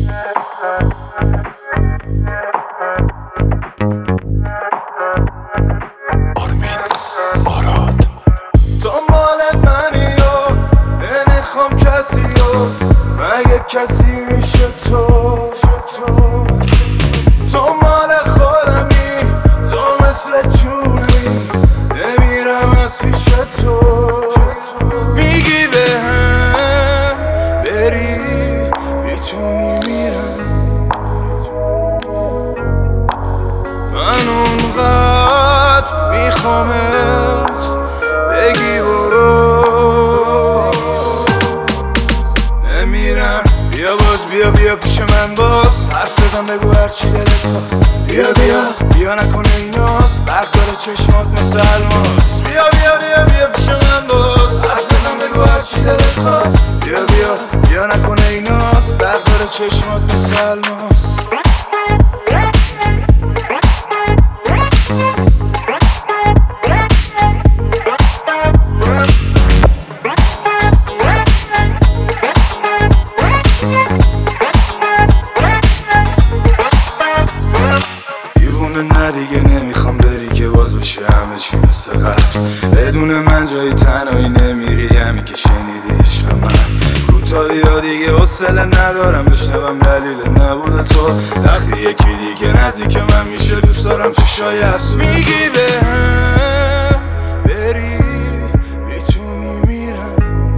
مگه کسی میشه تو مال خودمی، تو مثل جونمی، نمیرم از پیش تو. میگی به هم بری بی تو میمیرم، من اونقدر میخوامت بگی برو. بیا پیش من باز، حرف بزن بگو هرچی دلت خواست. بیا نکنه ایناست، برق داره چشمات مثل الماس. بیا پیش من باز، حرف بزن بگو هرچی دلت خواست. بیا نکنه ایناست، برق داره چشمات مثل الماس. نه دیگه نمیخوام بری که باز بشه همه چی مثل قبل. بدون من جایی تنهایی نمیری، همین که شنیدی عشق من. کوتا بیا دیگه حوصله ندارم بشنوم دلیل نبود تو. وقتی یکی دیگه نزدیک من میشه دوست دارم چشای حسود. میگی به هم بری بی تو میمیرم،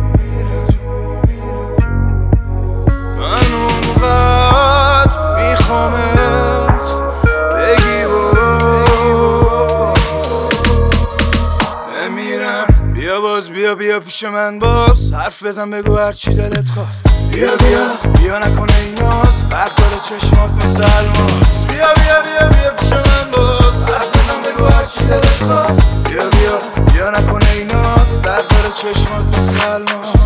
من اونقدر میخوامت بگی برو. نمیرم بیا پیش من باز، حرف بزن بگو هرچی دلت خواست. بیا نکنه ایناست، برق داره چشمات مثل الماس. بیا پیش من باز، حرف بزن بگو هرچی دلت خواست. بیا نکنه ایناست، برق داره چشمات مثل الماس.